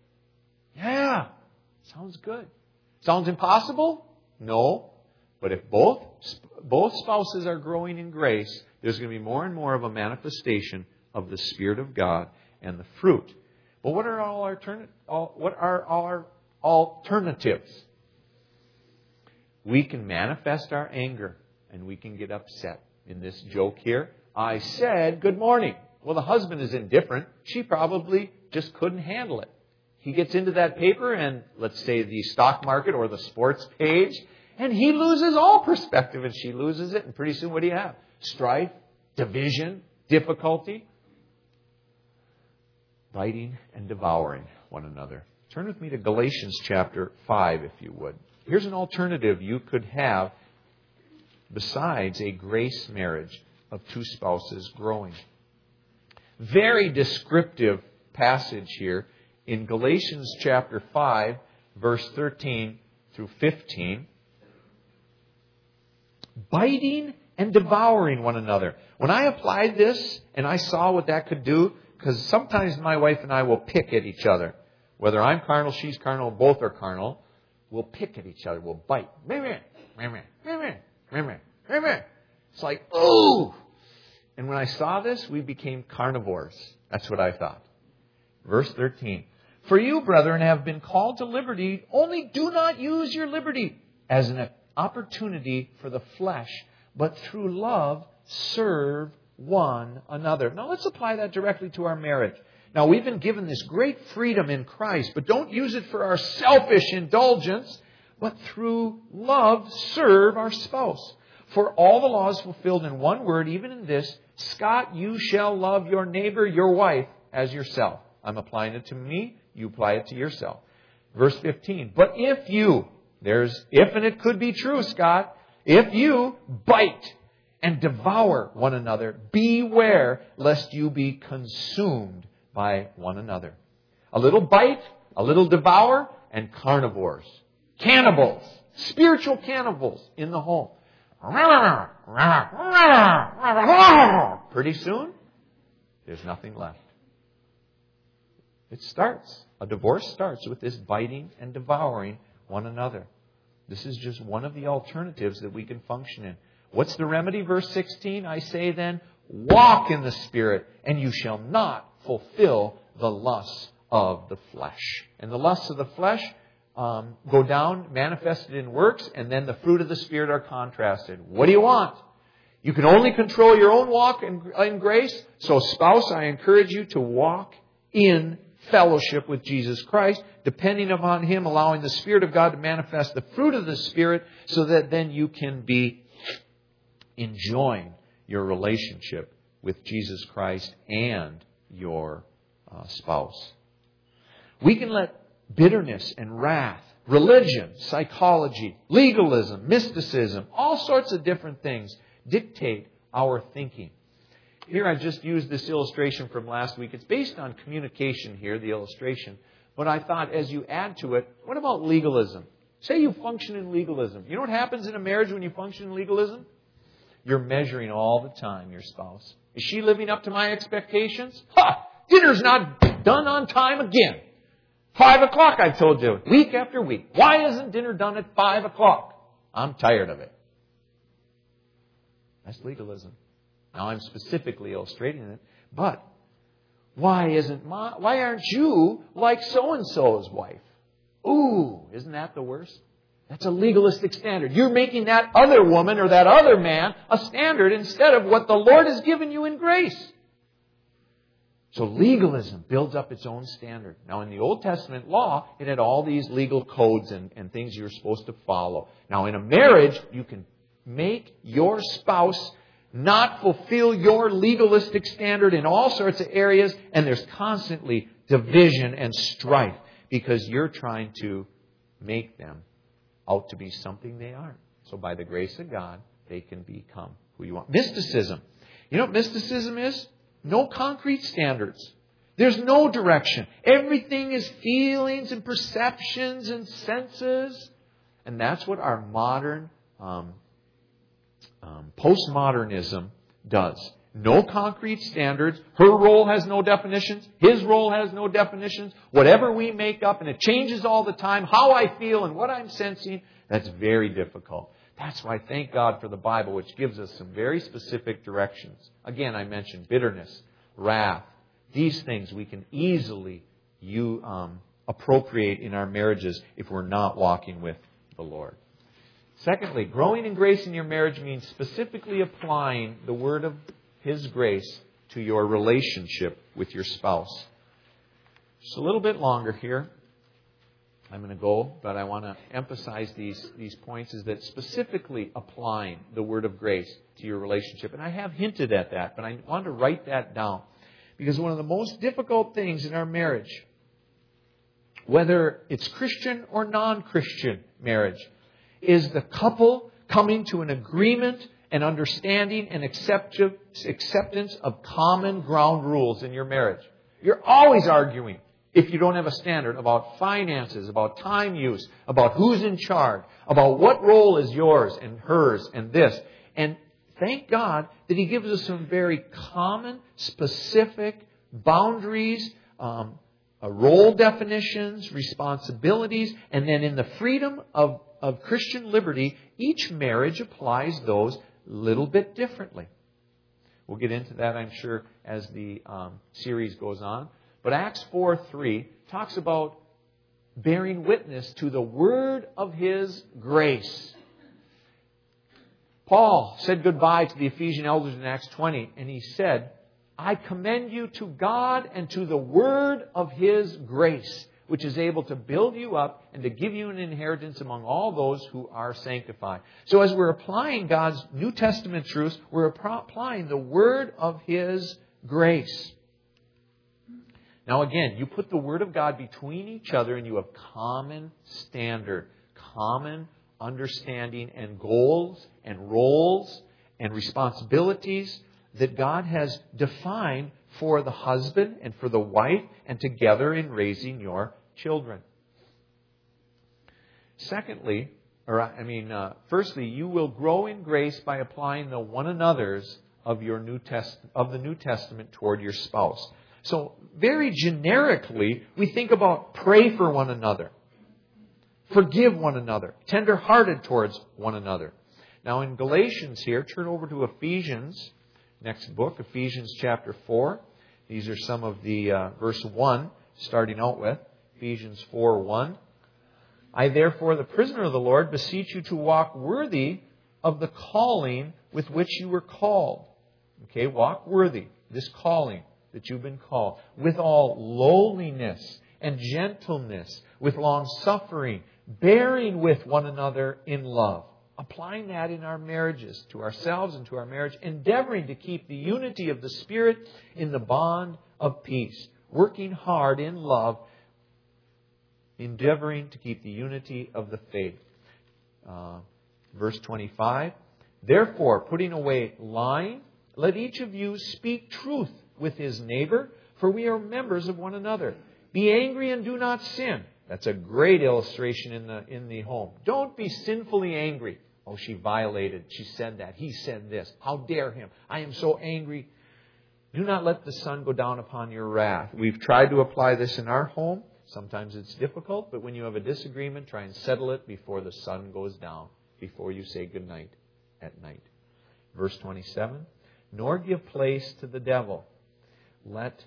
Yeah. Sounds good. Sounds impossible? No. But if both, both spouses are growing in grace, there's going to be more and more of a manifestation of the Spirit of God and the fruit. But what are all our, all, what are our alternatives? We can manifest our anger and we can get upset. In this joke here, I said, good morning. Well, the husband is indifferent. She probably just couldn't handle it. He gets into that paper and, let's say, the stock market or the sports page, and he loses all perspective and she loses it. And pretty soon, what do you have? Strife, division, difficulty, biting and devouring one another. Turn with me to Galatians chapter five, if you would. Here's an alternative you could have besides a grace marriage of two spouses growing. Very descriptive passage here in Galatians chapter five, verse thirteen through fifteen. Biting and devouring one another. When I applied this and I saw what that could do, because sometimes my wife and I will pick at each other. Whether I'm carnal, she's carnal, both are carnal. We'll pick at each other. We'll bite. It's like, ooh. And when I saw this, we became carnivores. That's what I thought. Verse thirteen. For you, brethren, have been called to liberty, only do not use your liberty as an opportunity for the flesh, but through love serve one another. Now let's apply that directly to our marriage. Now we've been given this great freedom in Christ, but don't use it for our selfish indulgence, but through love serve our spouse. For all the law is fulfilled in one word, even in this, Scott, you shall love your neighbor, your wife, as yourself. I'm applying it to me. You apply it to yourself. Verse fifteen. But if you, there's if and it could be true, Scott, if you bite and devour one another, beware lest you be consumed by one another. A little bite, a little devour, and carnivores. Cannibals. Spiritual cannibals in the home. Pretty soon, there's nothing left. It starts. A divorce starts with this biting and devouring one another. This is just one of the alternatives that we can function in. What's the remedy? Verse sixteen, I say then, walk in the Spirit, and you shall not fulfill the lusts of the flesh. And the lusts of the flesh um, go down, manifested in works, and then the fruit of the Spirit are contrasted. What do you want? You can only control your own walk in, in grace. So spouse, I encourage you to walk in fellowship with Jesus Christ, depending upon Him, allowing the Spirit of God to manifest the fruit of the Spirit so that then you can be enjoying your relationship with Jesus Christ and your uh, spouse. We can let bitterness and wrath, religion, psychology, legalism, mysticism, all sorts of different things dictate our thinking. Here I just used this illustration from last week. It's based on communication here, the illustration. But I thought as you add to it, what about legalism? Say you function in legalism. You know what happens in a marriage when you function in legalism? You're measuring all the time your spouse. Is she living up to my expectations? Ha! Dinner's not done on time again. Five o'clock, I told you, week after week. Why isn't dinner done at five o'clock? I'm tired of it. That's legalism. Now I'm specifically illustrating it, but why isn't my, why aren't you like so-and-so's wife? Ooh, isn't that the worst? That's a legalistic standard. You're making that other woman or that other man a standard instead of what the Lord has given you in grace. So legalism builds up its own standard. Now in the Old Testament law, it had all these legal codes and, and things you were supposed to follow. Now in a marriage, you can make your spouse not fulfill your legalistic standard in all sorts of areas, and there's constantly division and strife because you're trying to make them out to be something they aren't. So by the grace of God, they can become who you want. Mysticism. You know what mysticism is? No concrete standards. There's no direction. Everything is feelings and perceptions and senses. And that's what our modern um, um, postmodernism does. No concrete standards. Her role has no definitions. His role has no definitions. Whatever we make up, and it changes all the time, how I feel and what I'm sensing, that's very difficult. That's why thank God for the Bible, which gives us some very specific directions. Again, I mentioned bitterness, wrath. These things we can easily you, um, appropriate in our marriages if we're not walking with the Lord. Secondly, growing in grace in your marriage means specifically applying the word of His grace to your relationship with your spouse. Just a little bit longer here. I'm going to go, but I want to emphasize these, these points, is that specifically applying the word of grace to your relationship. And I have hinted at that, but I want to write that down. Because one of the most difficult things in our marriage, whether it's Christian or non-Christian marriage, is the couple coming to an agreement and understanding and acceptance of common ground rules in your marriage. You're always arguing if you don't have a standard about finances, about time use, about who's in charge, about what role is yours and hers and this. And thank God that He gives us some very common, specific boundaries, um, uh, role definitions, responsibilities, and then in the freedom of, of Christian liberty, each marriage applies those little bit differently. We'll get into that, I'm sure, as the um, series goes on. But Acts four three talks about bearing witness to the word of His grace. Paul said goodbye to the Ephesian elders in Acts twenty, and he said, I commend you to God and to the word of His grace, which is able to build you up and to give you an inheritance among all those who are sanctified. So as we're applying God's New Testament truths, we're applying the word of His grace. Now again, you put the Word of God between each other and you have common standard, common understanding and goals and roles and responsibilities that God has defined for the husband and for the wife and together in raising your children. Secondly, or I mean, uh, firstly, you will grow in grace by applying the one another's of your New Test of the New Testament toward your spouse. So, very generically, we think about pray for one another, forgive one another, tender-hearted towards one another. Now, in Galatians here, turn over to Ephesians, next book, Ephesians chapter four. These are some of the uh, verse one, starting out with Ephesians four one. I, therefore, the prisoner of the Lord, beseech you to walk worthy of the calling with which you were called. Okay, walk worthy, this calling that you've been called, with all lowliness and gentleness, with long suffering, bearing with one another in love. Applying that in our marriages, to ourselves and to our marriage, endeavoring to keep the unity of the Spirit in the bond of peace, working hard in love, endeavoring to keep the unity of the faith. Uh, verse twenty-five, therefore, putting away lying, let each of you speak truth with his neighbor, for we are members of one another. Be angry and do not sin. That's a great illustration in the in the home. Don't be sinfully angry. Oh, she violated. She said that. He said this. How dare him? I am so angry. Do not let the sun go down upon your wrath. We've tried to apply this in our home. Sometimes it's difficult, but when you have a disagreement, try and settle it before the sun goes down, before you say goodnight at night. Verse twenty-seven, nor give place to the devil. Let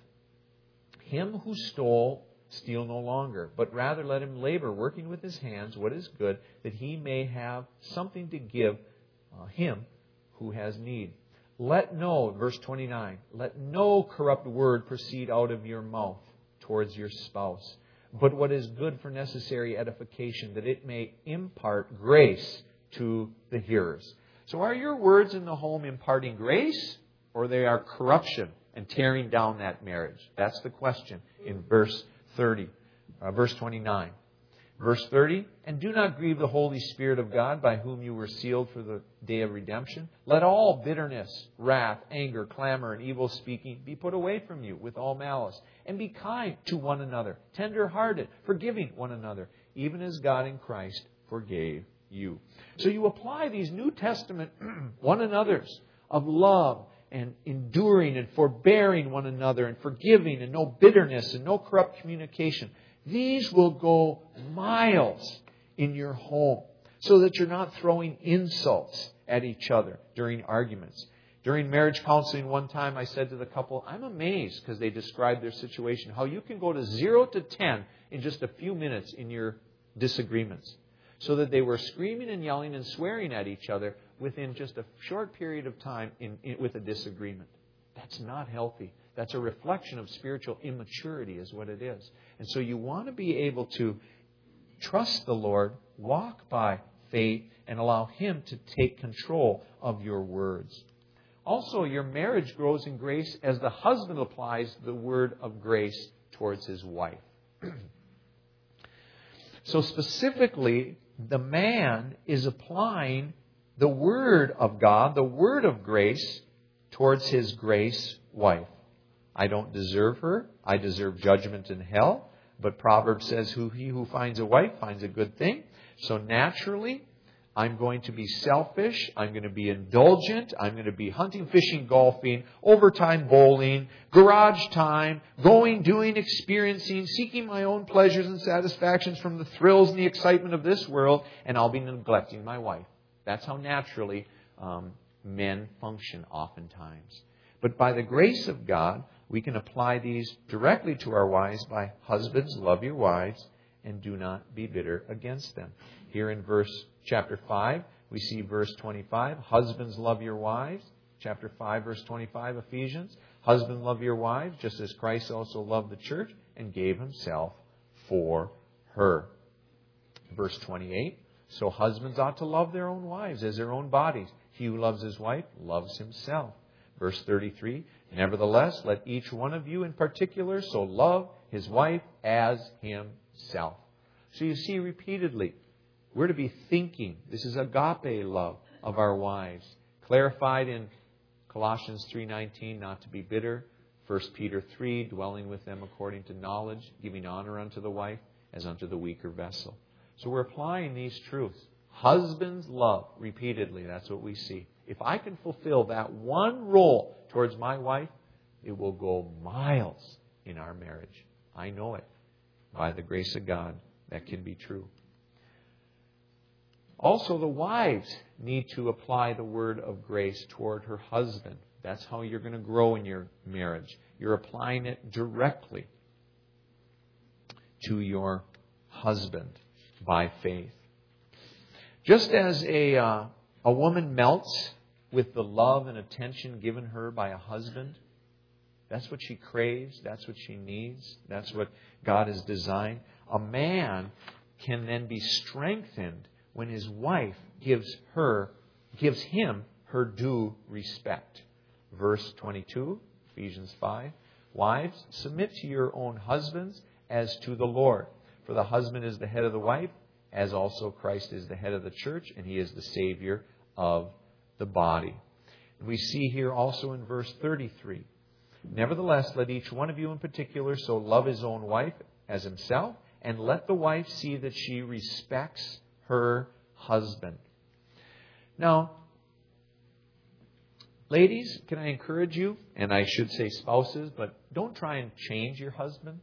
him who stole steal no longer, but rather let him labor, working with his hands what is good, that he may have something to give uh, him who has need. Let no, verse twenty-nine, let no corrupt word proceed out of your mouth towards your spouse, but what is good for necessary edification, that it may impart grace to the hearers. So are your words in the home imparting grace, or they are corruption and tearing down that marriage? That's the question in verse thirty, uh, verse twenty-nine. Verse thirty, and do not grieve the Holy Spirit of God, by whom you were sealed for the day of redemption. Let all bitterness, wrath, anger, clamor, and evil speaking be put away from you with all malice. And be kind to one another, tender-hearted, forgiving one another, even as God in Christ forgave you. So you apply these New Testament one another's of love and enduring and forbearing one another and forgiving and no bitterness and no corrupt communication. These will go miles in your home so that you're not throwing insults at each other during arguments. During marriage counseling one time, I said to the couple, I'm amazed because they described their situation, how you can go to zero to ten in just a few minutes in your disagreements. So that they were screaming and yelling and swearing at each other within just a short period of time in, in, with a disagreement. That's not healthy. That's a reflection of spiritual immaturity is what it is. And so you want to be able to trust the Lord, walk by faith, and allow Him to take control of your words. Also, your marriage grows in grace as the husband applies the word of grace towards his wife. So specifically, the man is applying the word of God, the word of grace, towards his grace wife. I don't deserve her. I deserve judgment in hell. But Proverbs says, who he who finds a wife finds a good thing. So naturally, I'm going to be selfish. I'm going to be indulgent. I'm going to be hunting, fishing, golfing, overtime bowling, garage time, going, doing, experiencing, seeking my own pleasures and satisfactions from the thrills and the excitement of this world, and I'll be neglecting my wife. That's how naturally um, men function oftentimes. But by the grace of God, we can apply these directly to our wives by, husbands, love your wives and do not be bitter against them. Here in verse chapter five, we see verse twenty-five, husbands, love your wives. Chapter five, verse twenty-five, Ephesians, husbands, love your wives, just as Christ also loved the church and gave himself for her. Verse twenty-eight, so husbands ought to love their own wives as their own bodies. He who loves his wife loves himself. Verse thirty-three, nevertheless, let each one of you in particular so love his wife as himself. So you see repeatedly, we're to be thinking. This is agape love of our wives. Clarified in Colossians three nineteen, not to be bitter. First Peter three, dwelling with them according to knowledge, giving honor unto the wife as unto the weaker vessel. So we're applying these truths. Husbands love repeatedly. That's what we see. If I can fulfill that one role towards my wife, it will go miles in our marriage. I know it. By the grace of God, that can be true. Also, the wives need to apply the word of grace toward her husband. That's how you're going to grow in your marriage. You're applying it directly to your husband by faith. Just as a, uh, a woman melts with the love and attention given her by a husband, that's what she craves, that's what she needs, that's what God has designed. A man can then be strengthened when his wife gives her, gives him her due respect. Verse twenty-two, Ephesians five, wives, submit to your own husbands as to the Lord. For the husband is the head of the wife, as also Christ is the head of the church, and he is the Savior of the body. We see here also in verse thirty-three, nevertheless, let each one of you in particular so love his own wife as himself, and let the wife see that she respects her husband. Now, ladies, can I encourage you, and I should say spouses, but don't try and change your husband.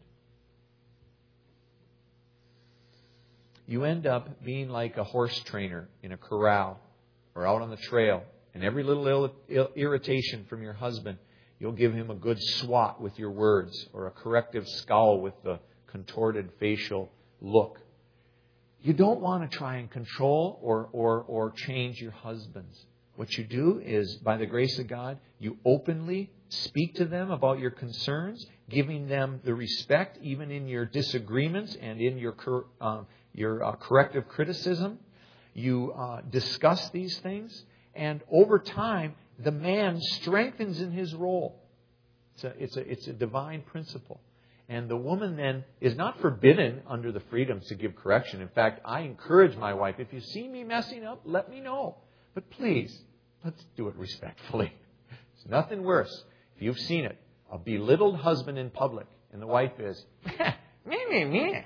You end up being like a horse trainer in a corral or out on the trail, and every little irritation from your husband, you'll give him a good swat with your words or a corrective scowl with the contorted facial look. You don't want to try and control or, or, or change your husbands. What you do is, by the grace of God, you openly speak to them about your concerns, giving them the respect even in your disagreements and in your, uh, your uh, corrective criticism. You uh, discuss these things, and over time, the man strengthens in his role. It's a, it's a, it's a divine principle. And the woman then is not forbidden under the freedoms to give correction. In fact, I encourage my wife, if you see me messing up, let me know. But please, let's do it respectfully. It's nothing worse. If you've seen it, a belittled husband in public, and the wife is meh, meh, meh,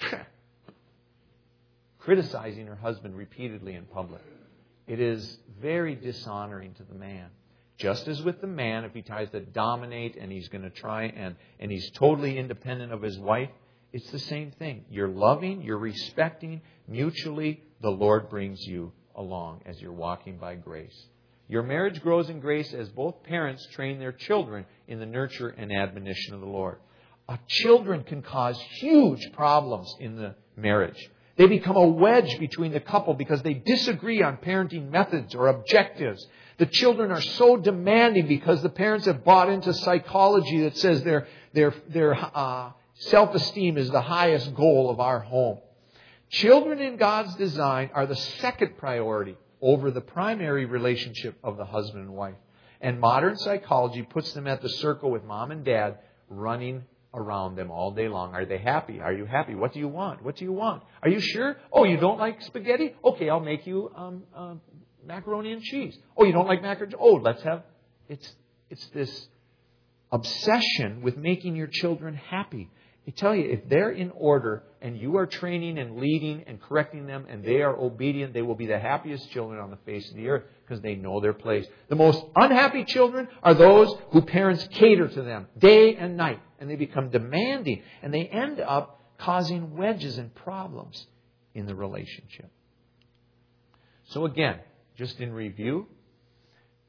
criticizing her husband repeatedly in public. It is very dishonoring to the man. Just as with the man, if he tries to dominate and he's going to try and, and he's totally independent of his wife, it's the same thing. You're loving, you're respecting, mutually the Lord brings you along as you're walking by grace. Your marriage grows in grace as both parents train their children in the nurture and admonition of the Lord. Uh, children can cause huge problems in the marriage. They become a wedge between the couple because they disagree on parenting methods or objectives. The children are so demanding because the parents have bought into psychology that says their, their, their uh, self-esteem is the highest goal of our home. Children in God's design are the second priority over the primary relationship of the husband and wife. And modern psychology puts them at the circle with mom and dad running around them all day long. Are they happy? Are you happy? What do you want? What do you want? Are you sure? Oh, you don't like spaghetti? Okay, I'll make you um, uh, macaroni and cheese. Oh, you don't like macaroni? Oh, let's have... It's, it's this obsession with making your children happy. I tell you, if they're in order and you are training and leading and correcting them and they are obedient, they will be the happiest children on the face of the earth because they know their place. The most unhappy children are those who parents cater to them day and night, and they become demanding, and they end up causing wedges and problems in the relationship. So again, just in review,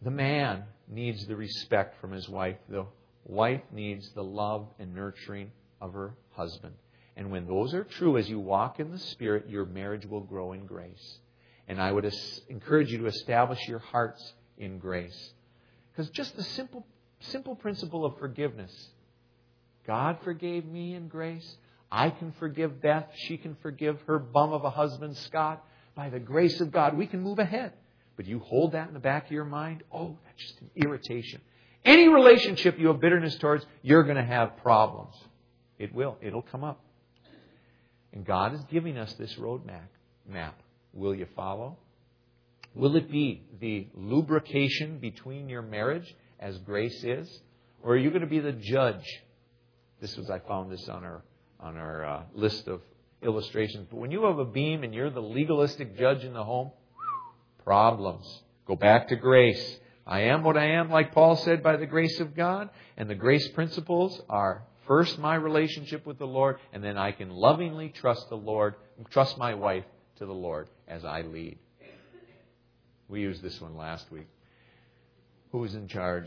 The man needs the respect from his wife. The wife needs the love and nurturing of her husband. And when those are true, as you walk in the Spirit, your marriage will grow in grace. And I would encourage you to establish your hearts in grace. Because just the simple, simple principle of forgiveness. God forgave me in grace. I can forgive Beth. She can forgive her bum of a husband, Scott. By the grace of God, we can move ahead. But you hold that in the back of your mind, oh, that's just an irritation. Any relationship you have bitterness towards, you're going to have problems. It will. It'll come up. And God is giving us this roadmap. Map. Will you follow? Will it be the lubrication between your marriage as grace is? Or are you going to be the judge? This was, I found this on our, on our uh, list of illustrations. But when you have a beam and you're the legalistic judge in the home, problems. Go back to grace. I am what I am, like Paul said, by the grace of God. And the grace principles are first my relationship with the Lord, and then I can lovingly trust the Lord, trust my wife to the Lord as I lead. We used this one last week. Who is in charge?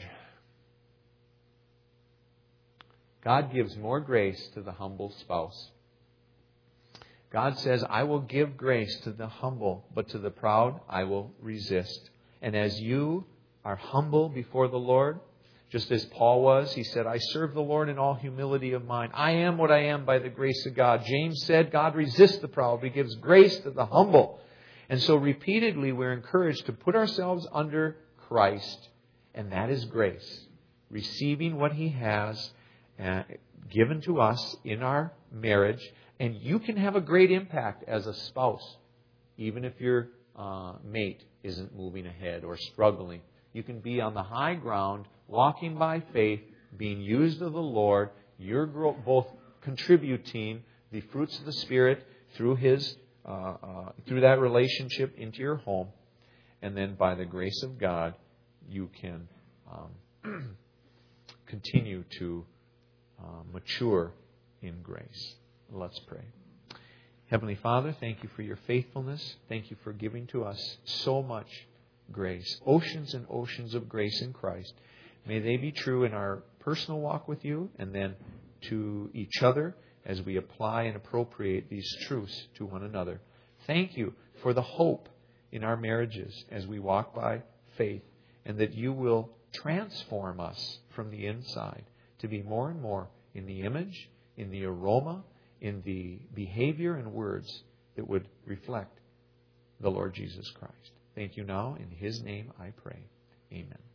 God gives more grace to the humble spouse. God says, I will give grace to the humble, but to the proud I will resist. And as you are humble before the Lord, just as Paul was, he said, I serve the Lord in all humility of mind. I am what I am by the grace of God. James said, God resists the proud, but He gives grace to the humble. And so repeatedly we're encouraged to put ourselves under Christ, and that is grace. Receiving what He has uh, given to us in our marriage. And you can have a great impact as a spouse, even if your uh, mate isn't moving ahead or struggling. You can be on the high ground, walking by faith, being used of the Lord. You're both contributing the fruits of the Spirit through His, uh, uh, through that relationship into your home. And then by the grace of God, you can um, continue to uh, mature in grace. Let's pray. Heavenly Father, thank You for Your faithfulness. Thank You for giving to us so much grace. Oceans and oceans of grace in Christ. May they be true in our personal walk with You and then to each other as we apply and appropriate these truths to one another. Thank You for the hope in our marriages as we walk by faith, and that You will transform us from the inside to be more and more in the image, in the aroma, in the behavior and words that would reflect the Lord Jesus Christ. Thank You now. In His name I pray. Amen.